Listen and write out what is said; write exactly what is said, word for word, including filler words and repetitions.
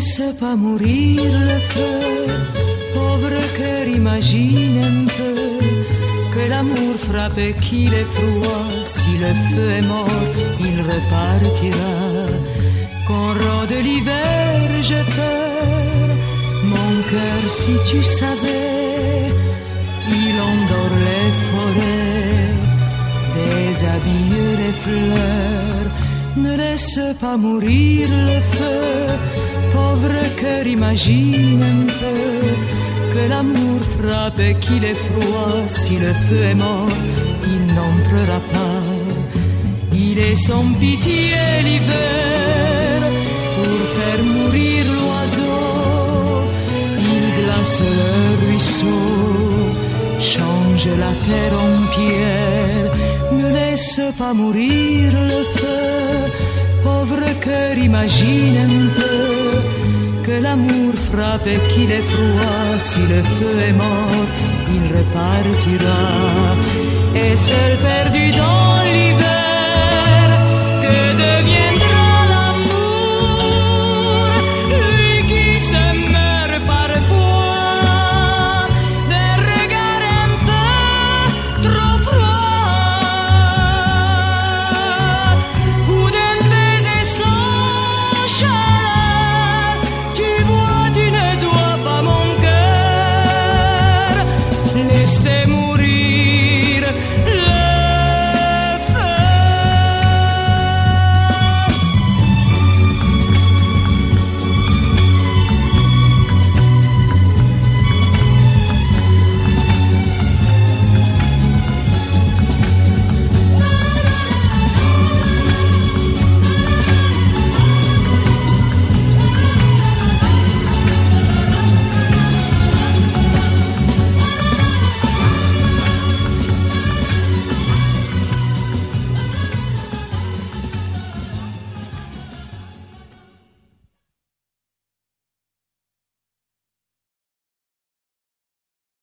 laisse pas mourir le feu, pauvre cœur, imagine un peu que l'amour frappe et qu'il est froid. Si le feu est mort, il repartira. Quand rôde l'hiver, j'ai peur, mon cœur, si tu savais, il endort les forêts, déshabille les fleurs. Ne laisse pas mourir le feu, pauvre cœur, imagine un peu que l'amour frappe et qu'il est froid. Si le feu est mort, il n'entrera pas. Il est sans pitié l'hiver pour faire mourir l'oiseau. Il glace le ruisseau, change la terre en pierre. Ne laisse pas mourir le feu, pauvre cœur, imagine un peu que l'amour frappe et qu'il est froid. Si le feu est mort, il repartira. Et seul perdu dans l'hiver,